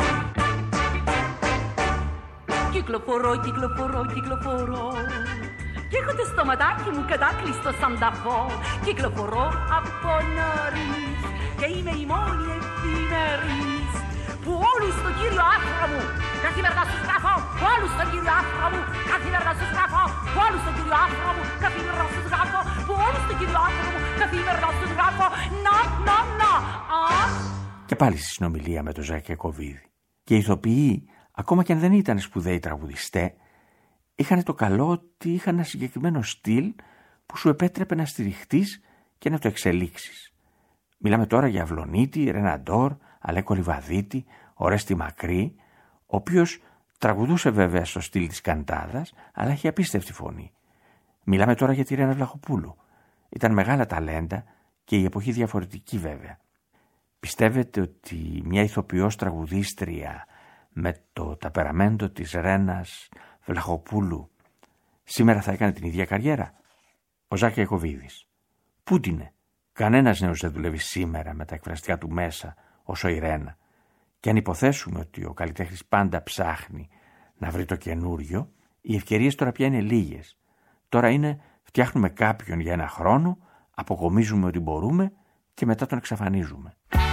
Κυκλοφορώ, κυκλοφορώ, κυκλοφορώ, κι έχω το στοματάκι μου κατάκλειστο σαν ταφό. Κυκλοφορώ από νωρίς και είμαι η μόνη εφημερής που όλους το κύριο άστρο μου καθημερινά στους γράφω. Όλους το κύριο άστρο μου καθημερινά στους γράφω. Όλους το κύριο άστρο μου καθημερινά στους γράφω. Όλους το κύριο άστρο μου καθημερινά στους γράφω. Να, να, να, αχ. Και πάλι στη συνομιλία με τον Ζακ Ιακωβίδη. Και οι ηθοποιοί, ακόμα και αν δεν ήταν σπουδαίοι τραγουδιστές, είχαν το καλό ότι είχαν ένα συγκεκριμένο στυλ που σου επέτρεπε να στηριχτείς και να το εξελίξεις. Μιλάμε τώρα για Αυλονίτη, Ρένα Ντόρ, Αλέκο Λιβαδίτη, Ορέστη Μακρύ, ο οποίος τραγουδούσε βέβαια στο στυλ της καντάδας, αλλά είχε απίστευτη φωνή. Μιλάμε τώρα για τη Ρένα Βλαχοπούλου. Ήταν μεγάλα ταλέντα και η εποχή διαφορετική βέβαια. Πιστεύετε ότι μια ηθοποιός τραγουδίστρια με το ταπεραμέντο της Ρένας Βλαχοπούλου σήμερα θα έκανε την ίδια καριέρα? Ο Ζάκ Ιακωβίδης. Πούτινε. Κανένας νέος δεν δουλεύει σήμερα με τα εκφραστικά του μέσα όσο η Ρένα. Και αν υποθέσουμε ότι ο καλλιτέχνης πάντα ψάχνει να βρει το καινούριο, οι ευκαιρίες τώρα πια είναι λίγες. Τώρα είναι φτιάχνουμε κάποιον για ένα χρόνο, αποκομίζουμε ό,τι μπορούμε και μετά τον εξαφανίζουμε.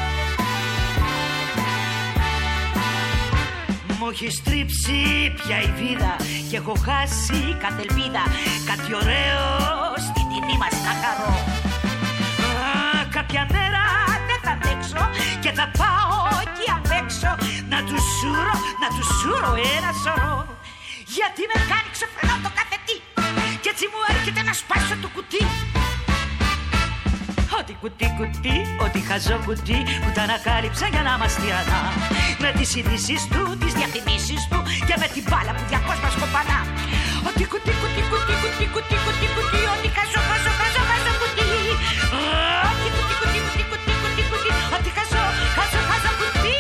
Μου έχει στρίψει πια η βίδα και έχω χάσει κάθε ελπίδα. Κάτι ωραίο στην τιμή μας θα χαρώ. Α, κάποια μέρα δεν θα αντέξω και θα πάω εκεί απ' έξω να του σούρω, να του σούρω ένα σωρό. Γιατί με κάνει ξεφρενώ το κάθε τι κι έτσι μου έρχεται να σπάσω το κουτί. Ό,τι κουτί κουτί, ό,τι χαζό κουτί που τα ανακάλυψα για να μαστιανά. Με τις ειδήσεις του, τις διαφημίσεις του και με την μπάλα που διακόσια μας κοπανά. Ό,τι κουτί κουτί κουτί κουτί κουτί κουτί κουτί, ό,τι χαζό χαζό χαζό χαζό κουτί. Ό,τι κουτί κουτί κουτί κουτί κουτί κουτί, ό,τι χαζό χαζό χαζό κουτί.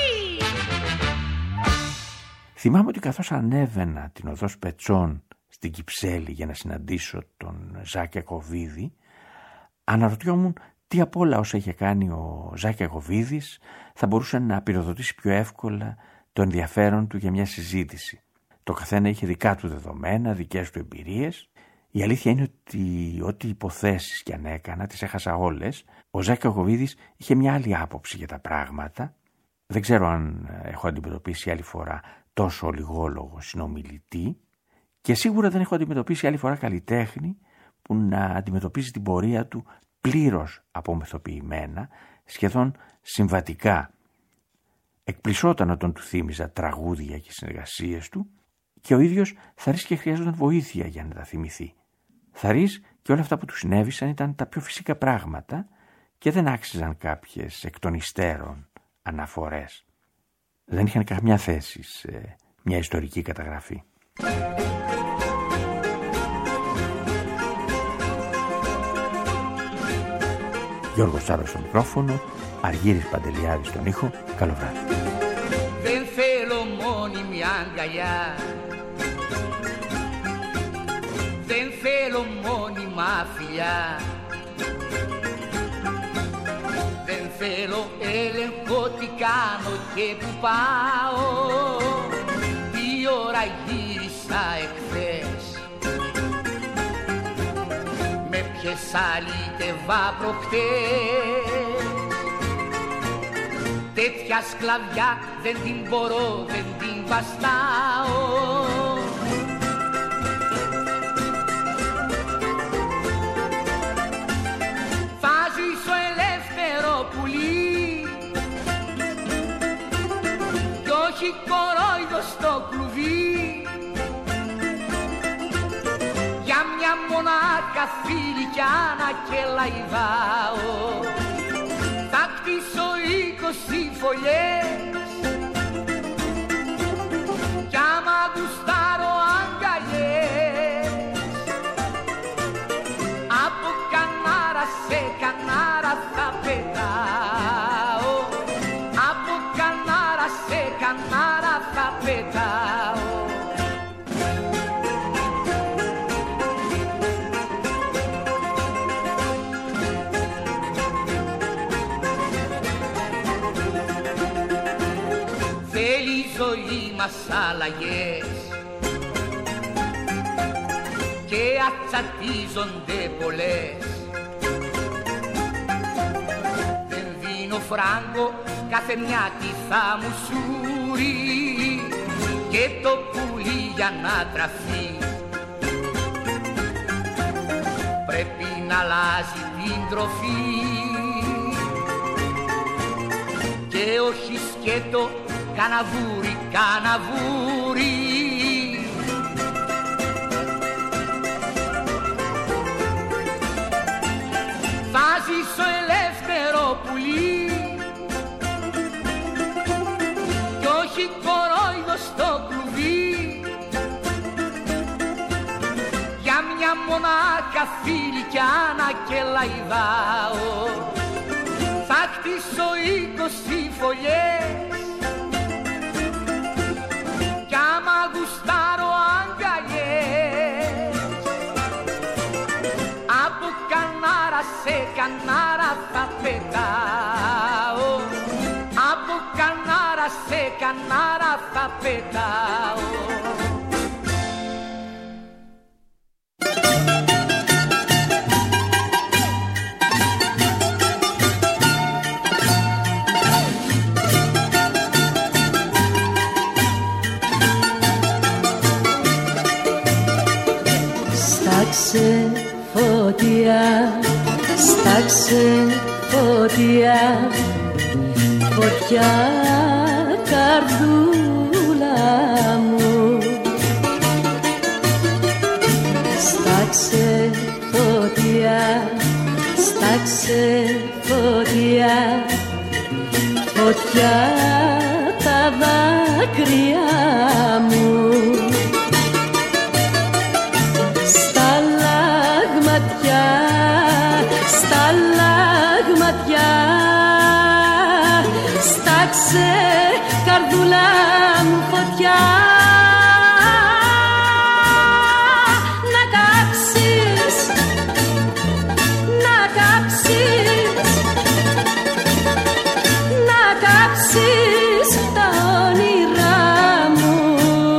Θυμάμαι ότι καθώς ανέβαινα την οδό Σπετσών στην Κυψέλη για να συναντήσω τον Ζάκ Ιακωβίδη, αναρωτιόμουν τι από όλα όσα είχε κάνει ο Ζάκ Ιακωβίδης θα μπορούσε να πυροδοτήσει πιο εύκολα το ενδιαφέρον του για μια συζήτηση. Το καθένα είχε δικά του δεδομένα, δικές του εμπειρίες. Η αλήθεια είναι ότι ό,τι υποθέσεις κι αν έκανα, τις έχασα όλες. Ο Ζάκ Ιακωβίδης είχε μια άλλη άποψη για τα πράγματα. Δεν ξέρω αν έχω αντιμετωπίσει άλλη φορά τόσο λιγόλογο συνομιλητή και σίγουρα δεν έχω αντιμετωπίσει άλλη φορά καλλιτέχνη που να αντιμετωπίζει την πορεία του πλήρως απομυθοποιημένα, σχεδόν συμβατικά. Εκπλησόταν όταν του θύμιζα τραγούδια και συνεργασίες του και ο ίδιος θαρρής και χρειάζονταν βοήθεια για να τα θυμηθεί. Θαρρής και όλα αυτά που του συνέβησαν ήταν τα πιο φυσικά πράγματα και δεν άξιζαν κάποιες εκ των υστέρων αναφορές. Δεν είχαν καμιά θέση σε μια ιστορική καταγραφή. Γιώργος Τσάρος στο μικρόφωνο, Αργύρης Παντελιάδης στον ήχο. Καλό βράδυ. Δεν θέλω μόνιμη αγκαλιά, δεν θέλω μόνιμα φιλιά, δεν θέλω έλεγχο τι κάνω και που πάω, τι ώρα γύρισα εχθές, με ποιες αλήτευα προχτές. Τέτοια σκλαβιά δεν την μπορώ, δεν την βαστάω. Θα ζήσω ελεύθερο πουλί κι όχι κορόιδο στο κλουβί, για μια μονάχα φιλικιάνα και λαϊδάω. Θα κτίσω είκοσι φωλιές κι άμα γουστάρω αγκαλιές, από κανάρα σε κανάρα θα πετάω, από κανάρα σε κανάρα θα πετάω. Αλλαγές και ατσατίζονται πολλές. Δεν δίνω φράγκο, κάθε μια τι θα μου σούρει και το πουλί για να τραφεί πρέπει να αλλάζει την τροφή και όχι σκέτο καναβούρι, καναβούρι. Θα ζήσω ελεύθερο πουλί κι όχι κορόιδο στο κλουβί, για μια μονάχα φιλικιάνα και λαϊδάω. χτίσω είκοσι φωλιές κι άμα γουστάρω αγκαλιές, από κανάρα σε κανάρα θα πετάω, από κανάρα σε κανάρα θα πετάω. Στάξε φωτιά, στάξε φωτιά, φωτιά καρδούλα μου. Στάξε φωτιά, στάξε φωτιά, φωτιά τα δάκρυα μου. Στα λαγματιά, στάξε καρδούλα μου φωτιά, να κάψεις, να κάψεις, να κάψεις τα όνειρά μου.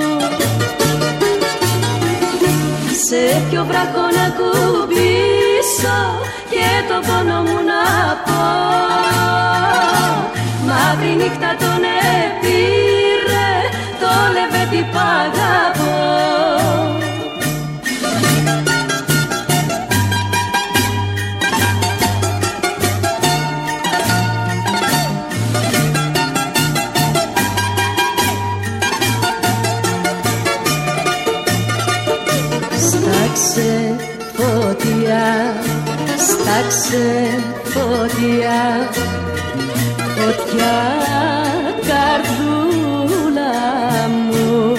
Σε ποιο βράχο να κουμπίσω και το πόνο μου να πω, μαύρη νύχτα τον επήρε το λεβέντι που αγαπώ. Στάξε φωτιά, στάξε φωτιά, φωτιά καρδούλα μου.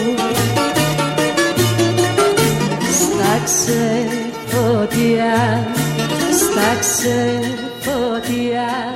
Στάξε φωτιά, στάξε φωτιά.